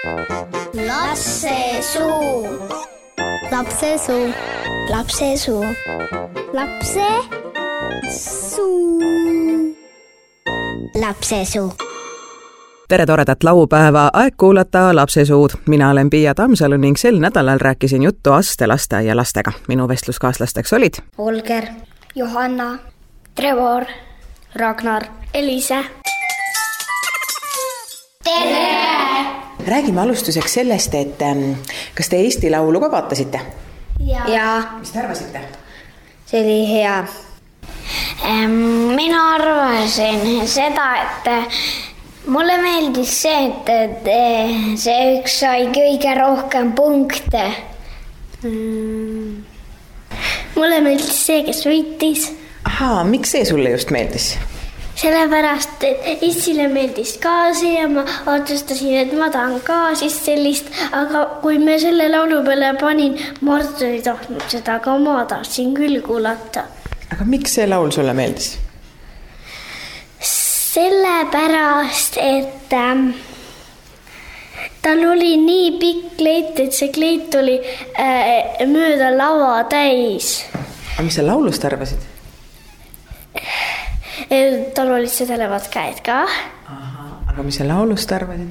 Lapsesuu. Lapsesuu. Lapsesuu. Lapsesuu. Lapsesuu. Tere toredat laupäeva, aeg kuulata Lapsesuud. Mina olen Piia Tammsalu ning sel nädalal rääkisin juttu astelasteaia lastega. Minu vestluskaaslasteks olid Olger, Johanna, Trevor, Ragnar, Elise. Tere! Räägime alustuseks sellest, et kas te Eesti Laulu ka vaatasite? Jaa. Mis te arvasite? See oli hea. Mina arvasin seda, et mulle meeldis see, et see üks sai kõige rohkem punkte. Mulle meeldis see, kes võitis. Ahaa, miks see sulle just meeldis? Sellepärast, et Eestile meeldis ka see ja ma otsustasin, et ma tahan ka siis sellist, aga kui me selle laulu peale panin, Mart ei tahtnud seda, aga ma tahtsin küll kuulata. Aga miks see laul sulle meeldis? Sellepärast, et tal oli nii pikk kleit, et see kleit oli mööda lava täis. Aga mis sa laulust arvasid? Tal olid sõdelevad käed ka. Aha, aga mis sa laulust arvasid?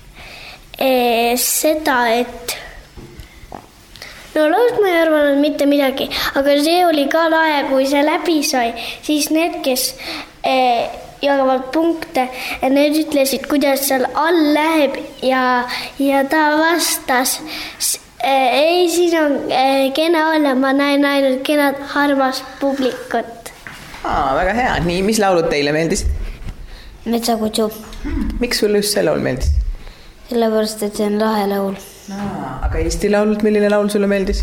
Seda, et laulust ma ei arvanud mitte midagi, aga see oli ka lae, kui see läbi sai, siis need, kes jagavad punkte, need ütlesid, kuidas seal all läheb ja ta vastas, ei, siin on kena olla, ma näen ainult kenad harvast publikut. Väga hea. Nii, mis laulud teile meeldis? Metsakutsu. Miks sulle just see laul meeldis? Sellepärast, et see on lahe laul. Aga Eesti laulud, milline laul sulle meeldis?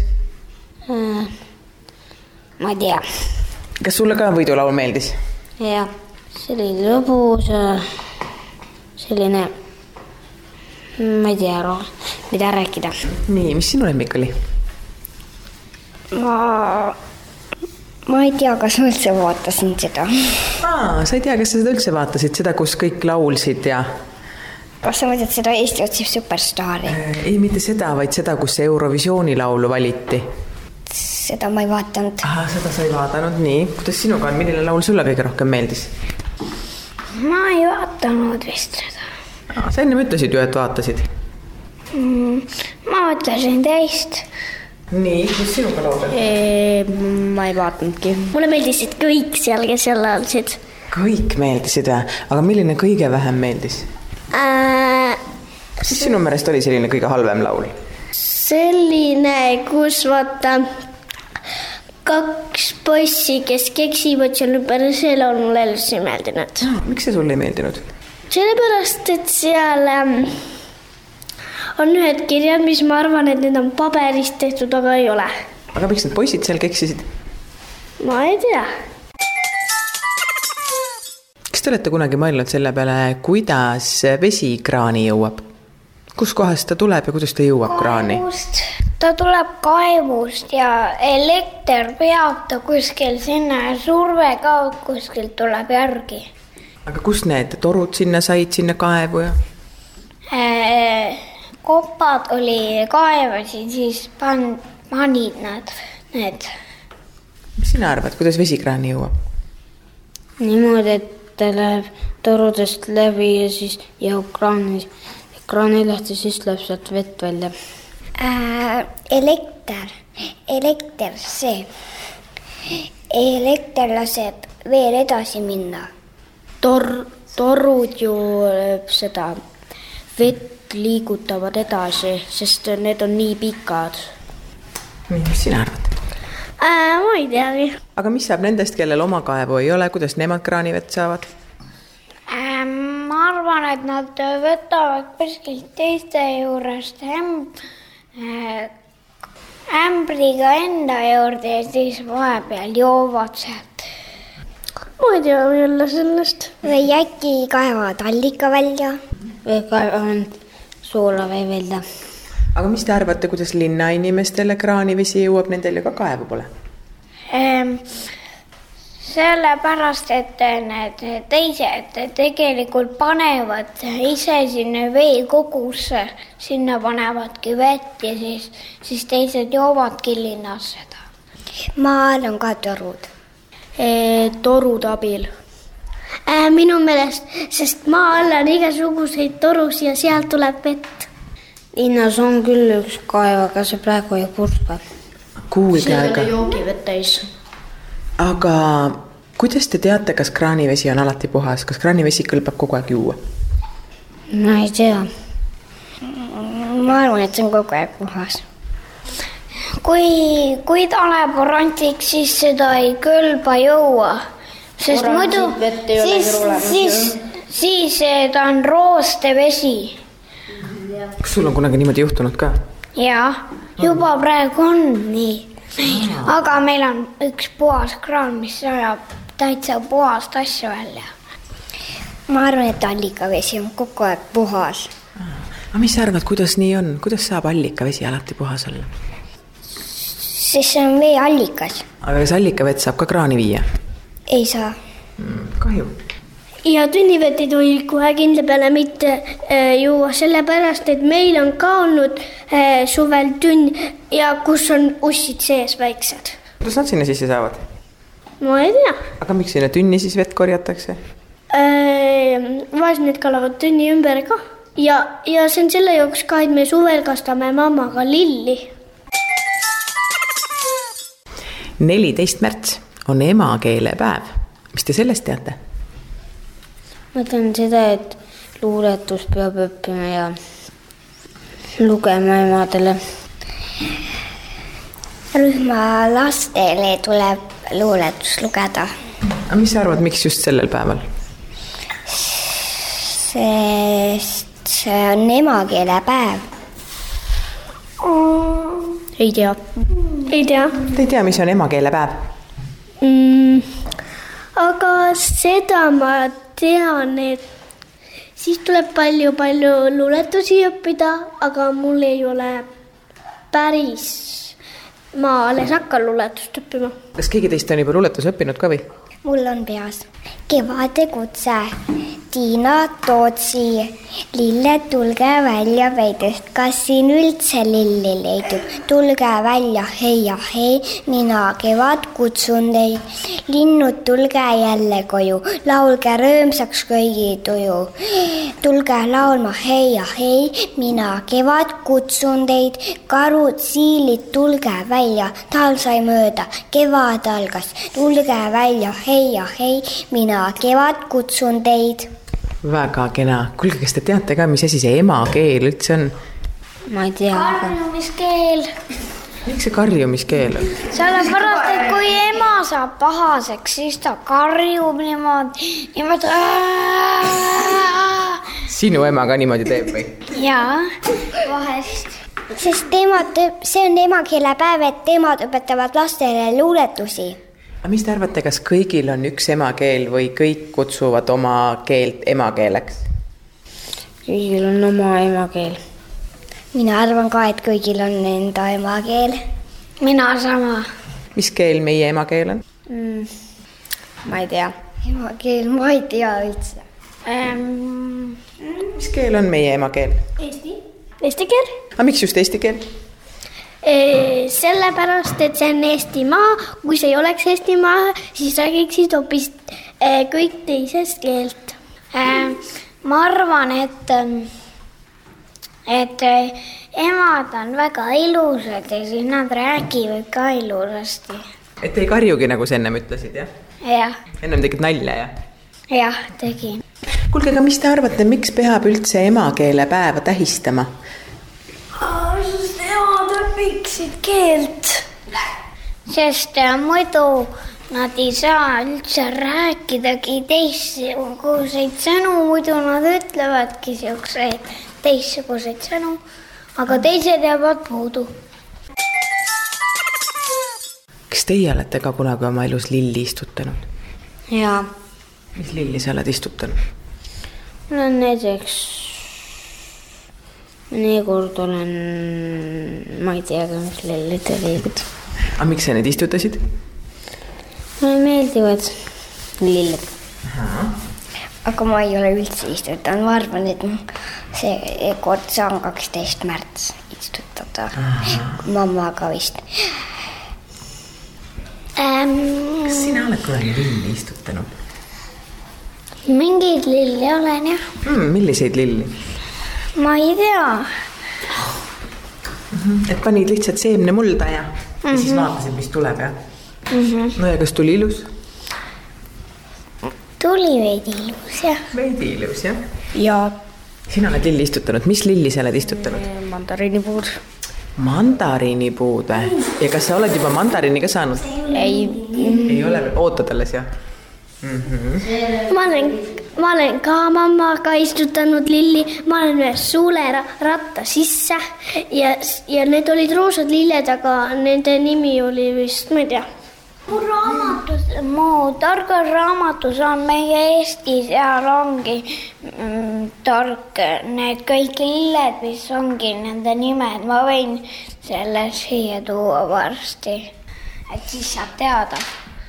Ma ei tea. Kas sulle ka võidulaul meeldis? Jah, see oli lõbus, selline, ma ei tea, mida rääkida. Nii, mis sinu lemmik oli? Ma ei tea, kas ma üldse vaatasin seda. Sa ei tea, kas sa seda üldse vaatasid, seda, kus kõik laulsid ja... Kas sa mõtled seda Eesti otsib superstaari? Ei, mitte seda, vaid seda, kus see Eurovisiooni laulu valiti. Seda ma ei vaatanud. Seda sa ei vaadanud, nii. Kuidas sinuga on, milline laul sulle kõige rohkem meeldis? Ma ei vaatanud vist seda. Sa enne ütlesid ju, et vaatasid. Ma vaatasin teist. Nii, mis sinuga lauled? Ma ei vaatanudki. Mulle meeldisid kõik seal, kes seal laulsid. Kõik meeldisid või? Aga milline kõige vähem meeldis? Mis sinu meelest oli selline kõige halvem laul? Selline, kus vaata 2 poissi, kes keksivad seal ümber, see laul mulle üldse ei meeldinud. Miks see sulle ei meeldinud? Sellepärast, et seal on ühed kirjad, mis ma arvan, et need on paberist tehtud, aga ei ole. Aga miks need poisid seal keksisid? Ma ei tea. Kas te olete kunagi mõelnud selle peale, kuidas vesi kraani jõuab? Kus kohast ta tuleb ja kuidas ta jõuab kraani? Ta tuleb kaevust ja elekter peab ta kuskil sinna ja surve ka kuskil tuleb järgi. Aga kus need torud sinna said, sinna kaevu ja? Kopad oli kaevasid, siis panid need. Mis sina arvad, kuidas vesikraani jõuab? Niimoodi, et ta läheb torudest läbi ja siis jõuab kraani lahti, siis läheb sealt vett välja. Elekter see. Elekter laseb veel edasi minna. Torud ju seda vett liigutavad edasi, sest need on nii pikad. Mis sina arvad? Ma ei teagi. Aga mis saab nendest, kellel oma kaevu ei ole, kuidas nemad kraanivett saavad? Ma arvan, et nad võtavad kuskilt teiste juurest ämbriga enda juurde ja siis vahepeal joovad sealt. Ma ei tea jälle sellest. Või äkki kaevavad allika välja. Või kaevavad soolavee välja. Aga mis te arvate, kuidas linnainimestele kraanivesi jõuab, nendel ju ka kaevu pole? sellepärast, et need teised tegelikult panevad ise sinna veekogusse, sinna panevadki vett ja siis teised joovadki linnas seda. Maal on ka torud. Torude abil. Minu meelest, sest maa all on igasuguseid torusid ja sealt tuleb vett. Linnas on küll üks kaev, aga see praegu ei purska. Kuulge, aga... joogivett täis. Aga kuidas te teate, kas kraanivesi on alati puhas? Kas kraanivesi kõlbab kogu aeg juua? Ma ei tea. Ma arvan, et see on kogu aeg puhas. Kui ta läheb oranžiks, siis seda ei kõlba juua. Sest muidu siis ta on rooste vesi. Kas sul on kunagi niimoodi juhtunud ka? Jaa, juba praegu on nii. Aga meil on üks puhas kraan, mis sajab täitsa puhast asju välja. Ma arvan, et allikavesi on kogu aeg puhas. Aga mis sa arvad, kuidas nii on? Kuidas saab allikavesi alati puhas olla? Sest see on veeallikas. Aga kas allikavett saab ka kraani viia? Ei saa. Kahju. Ja tünnivett ei tohi kohe kindla peale mitte juua, sellepärast, et meil on ka olnud suvel tünn ja kus on ussid sees väiksed. Kuidas nad sinna sisse saavad? Ma ei tea. Aga miks sinna tünni siis vett korjatakse? Vahest need kalavad tünni ümber ka. Ja see on selle jaoks ka, et me suvel kastame mammaga lilli. 14. märts on emakeelepäev. Mis te sellest teate? Ma tean seda, et luuletus peab õppima ja lugema emadele. Rühma lastele tuleb luuletus lugeda. Aga mis sa arvad, miks just sellel päeval? Sest see on emakeelepäev. Ei tea. Te ei tea, mis on emakeelepäev? Aga seda ma tean, et siis tuleb palju luuletusi õppida, aga mul ei ole päris, ma alles hakkan luuletust õppima. Kas keegi teist on juba luuletus õppinud ka või? Mul on peas. Kevade kutse, Tiina Tootsi, lilled tulge välja veidest, kas siin üldse lilli leidub? Tulge välja, hei ja hei, mina kevad kutsun teid. Linnud tulge jälle koju, laulge rõõmsaks kõigi tuju. Tulge laulma, hei ja hei, mina kevad kutsun teid. Karud, siilid, tulge välja, tal sai mööda, kevad algas. Tulge välja, hei ja hei, mina kevad kutsun teid. Väga kena. Kuulge, kas te teate ka, mis asi see emakeel üldse on? Ma ei tea. Karjumiskeel. Miks see karjumiskeel on? Sellepärast, et kui ema saab pahaseks, siis ta karjub niimoodi. Sinu ema ka niimoodi teeb või? Jaa, vahest. Sest see on emakeelepäev, et emad õpetavad lastele luuletusi. Aga mis te arvate, kas kõigil on üks emakeel või kõik kutsuvad oma keelt emakeeleks? Kõigil on oma emakeel. Mina arvan ka, et kõigil on enda emakeel. Mina sama. Mis keel meie emakeel on? Ma ei tea. Emakeel, ma ei tea üldse. Mis keel on meie emakeel? Eesti keel? Aga miks just eesti keel? Sellepärast, et see on Eestimaa. Kui see ei oleks Eestimaa, siis räägiksid hoopis kõik teisest keelt. Ma arvan, et emad on väga ilusad ja siis nad räägivad ka ilusasti. Et ei karjugi, nagu sa ennem ütlesid, jah? Jah. Ennem tegid nalja, jah? Jah, tegin. Kuulge, aga mis te arvate, miks peab üldse emakeelepäeva tähistama? Sest emad õpiksid keelt. Sest muidu nad ei saa üldse rääkidagi teistsuguseid sõnu, muidu nad ütlevadki siukseid teistsuguseid sõnu, aga teised jäävad puudu. Kas teie olete ka kunagi oma elus lilli istutanud? Jaa. Mis lilli sa oled istutanud? No näiteks mõnikord olen, ma ei tea, mis lillid olid. Aga miks sa need istutasid? Mulle meeldivad. lilled. Aga ma ei ole üldse istutanud, ma arvan, et see kord saan 12. märts istutada mammaga vist. Kas sina oled kunagi lilli istutanud? Mingeid lilli olen, jah. Milliseid lilli? Ma ei tea. Et panid lihtsalt seemne mulda ja siis vaatasid, mis tuleb, jah? No ja kas tuli ilus? Tuli veidi ilus, jah. Veidi ilus, jah? Ja Sina oled lilli istutanud. Mis lilli sa oled istutanud? mandariinipuud. Mandariinipuud või? Ja kas sa oled juba mandariini ka saanud? Ei. Ei ole veel, ootad alles, jah? Ma olen ka mammaga istutanud lilli, ma olen ühes suuleratta sisse ja need olid roosad lilled, aga nende nimi oli vist, ma ei tea. Mu targas raamatus on meie Eesti, seal ongi tark need kõik lilled, mis ongi nende nimed. Ma võin selle siia tuua varsti, et siis saab teada.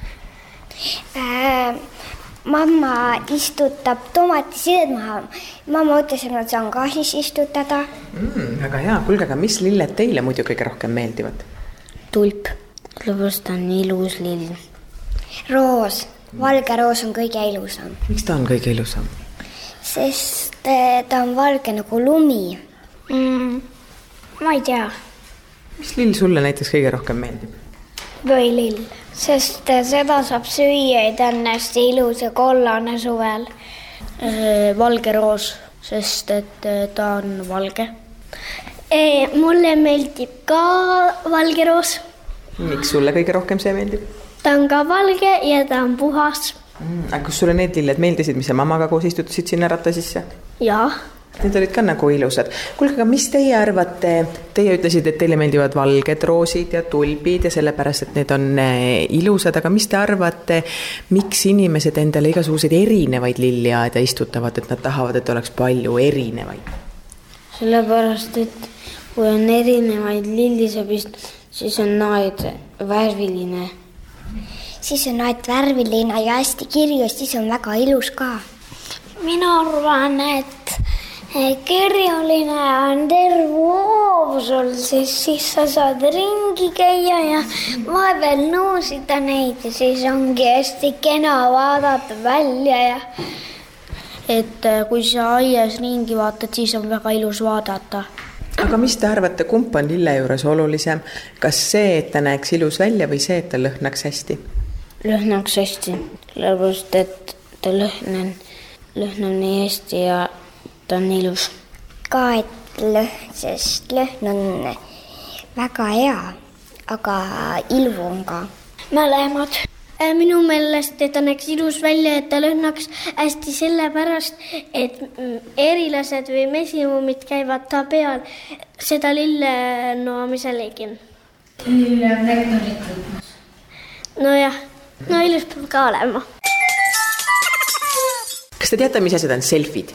Mamma istutab tomatisided maha. Mamma ütles, et ma saan ka siis istutada. Väga hea. Kuulge, aga mis lilled teile muidu kõige rohkem meeldivad? Tulp. Sellepärast on ilus lill. Roos. Valge roos on kõige ilusam. Miks ta on kõige ilusam? Sest ta on valge nagu lumi. Ma ei tea. Mis lill sulle näiteks kõige rohkem meeldib? Võilill, sest seda saab süüa, et on hästi ilus ja kollane suvel. Valge roos, sest et ta on valge. Mulle meeldib ka valge roos. Miks sulle kõige rohkem see meeldib? Ta on ka valge ja ta on puhas. Aga kas sulle need lilled meeldisid, mis sa mamaga koos istutasid sinna ratta sisse? Jaa. Need olid ka nagu ilusad. Kuulge, aga mis teie arvate? Teie ütlesid, et teile meeldivad valged roosid ja tulbid ja sellepärast, et need on ilusad, aga mis te arvate, miks inimesed endale igasuguseid erinevaid lilliaeda istutavad, et nad tahavad, et oleks palju erinevaid? Sellepärast, et kui on erinevaid lillisepist, siis on naed värviline. Siis on naed värviline ja hästi kirjus, siis on väga ilus ka. Mina arvan, et kirjuline on terve hoov sul, siis sa saad ringi käia ja vahepeal noosida neid ja siis ongi hästi kena vaadata välja ja et kui sa aias ringi vaatad, siis on väga ilus vaadata. Aga mis te arvate, kumb on lille juures olulisem? Kas see, et ta näeks ilus välja või see, et ta lõhnaks hästi? Lõhnaks hästi, sellepärast, et ta lõhnab nii hästi ja ta on ilus. Ka, et sest lõhn on väga hea, aga ilu on ka. Mõlemad. Minu meelest, et ta näeks ilus välja, et ta lõhnaks hästi sellepärast, et erilased või mesimumid käivad ta peal seda lille noomisel egin. Lille on rektorit võtmas. Nojah, no ilus peab ka olema. Kas te teate, mis asjad on selfid?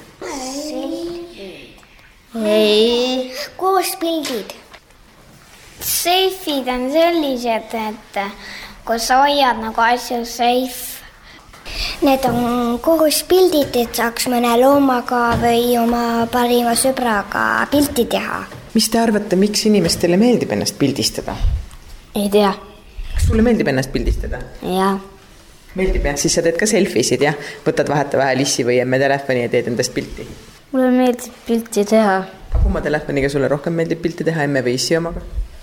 Ei. Koos pildid. Seifid on sellised, et kus sa hoiad nagu asju safe. Need on koos pildid, et saaks mõne loomaga või oma parima sõbraga pilti teha. Mis te arvate, miks inimestele meeldib ennast pildistada? Ei tea. Kas sulle meeldib ennast pildistada? Jaa. Meeldib, jah? Siis sa teed ka selfisid, jah? Võtad vahetevahel issi või emme telefoni ja teed endast pilti? Mulle meeldib pilti teha. Kumma telefoniga sulle rohkem meeldib pilti teha, emme või issi omaga?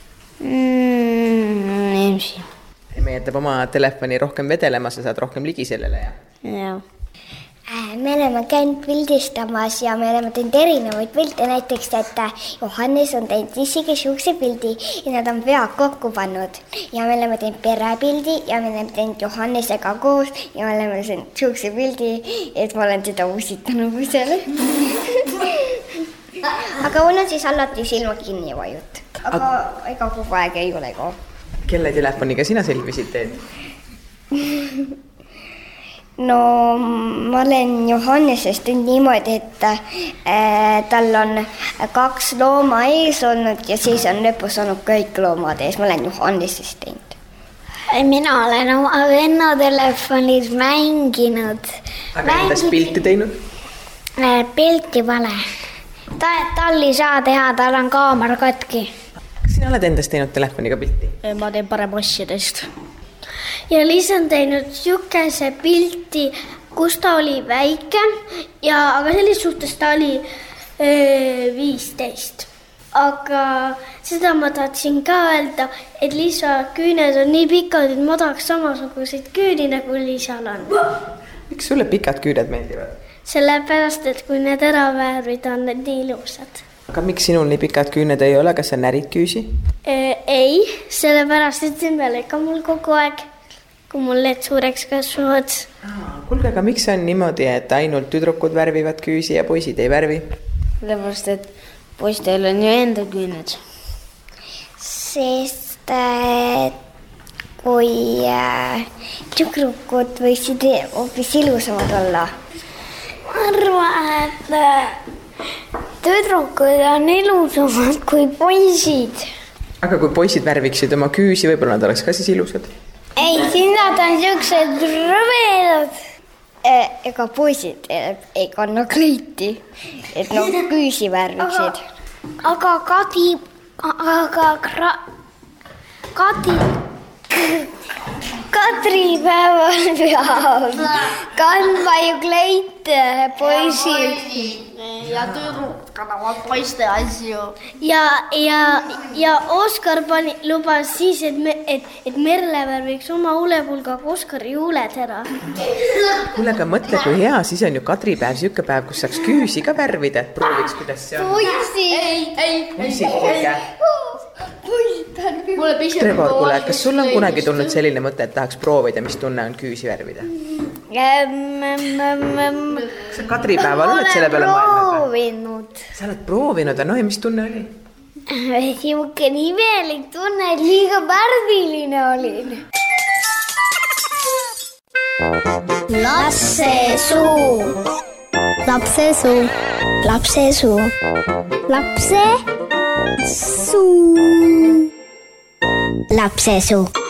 Emsi. Emme jätab oma telefoni rohkem vedelema, sa saad rohkem ligi sellele, jah? Jaa. Me oleme käinud pildistamas ja me oleme teinud erinevaid pilte, näiteks, et Johannes on teinud issiga siukse pildi ja nad on pead kokku pannud. Ja me oleme teinud perepildi ja me oleme teinud Johannesega koos ja me oleme teinud siukse pildi, et ma olen teda usitanud seal. Aga mul on siis alati silma kinni vajut. Aga ega kogu aeg ei ole ka. Kelle telefoniga sina selfisid teed? No ma olen Johannesest teinud niimoodi, et tal on 2 looma ees olnud ja siis on lõpus olnud kõik loomad ees. Ma olen Johannesest teinud. Mina olen oma venna telefonis mänginud. Aga endast pilti teinud? Pilti vale. Tal ei saa teha, tal on kaamera katki. Kas sina oled endast teinud telefoniga pilti? Ma teen parem asjadest. Ja Liis on teinud siukese pilti, kus ta oli väike, aga selles suhtes ta oli 15. Aga seda ma tahtsin ka öelda, et Liisa küüned on nii pikad, et ma tahaks samasuguseid küüni, nagu Liisal on. Miks sulle pikad küüned meeldivad? Sellepärast, et kui need ära värvid, on need nii ilusad. Aga miks sinul nii pikad küüned ei ole? Kas sa närid küüsi? Ei, sellepärast, et see peale ka mul kogu aeg, kui mul need suureks kasvavad. Kuulge, aga miks on niimoodi, et ainult tüdrukud värvivad küüsi ja poisid ei värvi? Sellepärast, et poistel on ju enda küüned. Sest kui tüdrukud võisid hoopis ilusamad olla. Ma arvan, et tüdrukud on ilusamad kui poisid. Aga kui poisid värviksid oma küüsi, võib-olla nad oleks ka siis ilusad? Ei, siin nad on siuksed rõvedad. Ega poisid ei kanna kleiti, et küüsi värviksid. Aga Kadripäeval peab kandma ju kleite poisid. Ja tüdruk kannavad poiste asju. Ja Oskar lubas siis, et Merle värviks oma huulepulgaga Oskari huuled ära. Kuule, aga mõtle, kui hea, siis on ju Kadripäev siuke päev, kus saaks küüsi ka värvida, et prooviks, kuidas see on. Poisid, kuulge. Trevor, kuule, kas sul on kunagi tulnud selline mõte, et tahaks proovida, mis tunne on küüsi värvida? Sa Kadripäeval oled selle peale proovinud. Sa oled proovinud, no ja mis tunne oli? Siuke nimelik tunne, et liiga värviline olin. Lapsesuu. Lapsesuu. Lapsesuu. Lapsesuu. Lapsesuu.